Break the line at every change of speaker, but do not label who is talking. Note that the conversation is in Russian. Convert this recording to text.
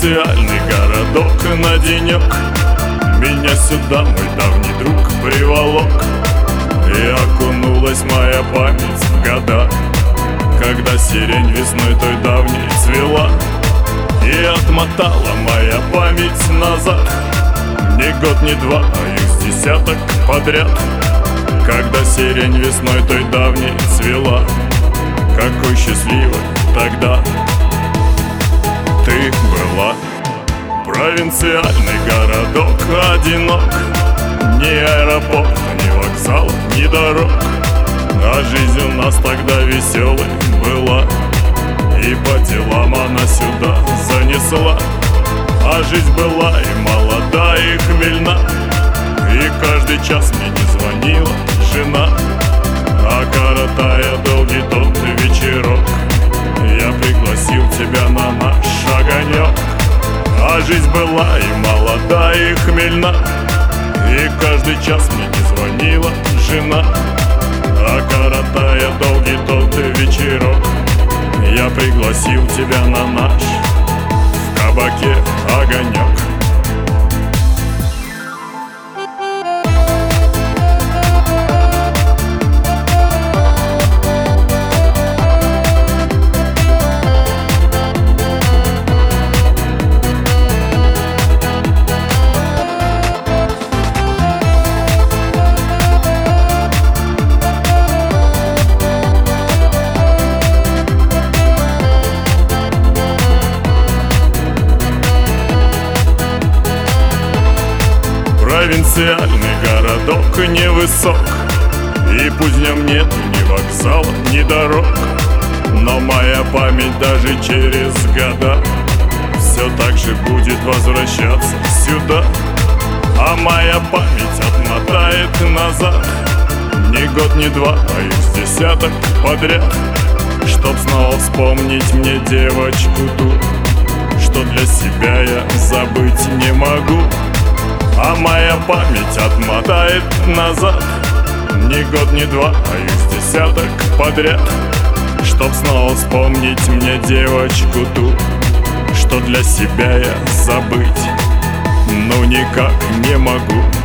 Провинциальный городок на денек меня сюда мой давний друг приволок. И окунулась моя память в года, когда сирень весной той давней цвела. И отмотала моя память назад не год, не два, а их с десяток подряд, когда сирень весной той давней цвела. Какой счастливой тогда ты была. Провинциальный городок одинок, ни аэропорта, ни вокзала, ни дорог. А жизнь у нас тогда веселой была, и по делам она сюда занесла. А жизнь была и молода, и хмельна, и каждый час мне не звонила жена. А коротая долгий тот вечерок, я пригласил тебя на наш огонек. А жизнь была и молода, и хмельна, и каждый час мне не звонила жена. А коротая долгий тот вечерок, я пригласил тебя на наш в кабаке огонек. Провинциальный городок невысок, и пусть в нем нет ни вокзала, ни дорог, но моя память даже через года все так же будет возвращаться сюда. А моя память отмотает назад ни год, ни два, а их с десяток подряд, чтоб снова вспомнить мне девочку ту, что для себя я забыть не могу. А моя память отмотает назад ни год, ни два, а их с десяток подряд, чтоб снова вспомнить мне девочку ту, что для себя я забыть ну никак не могу.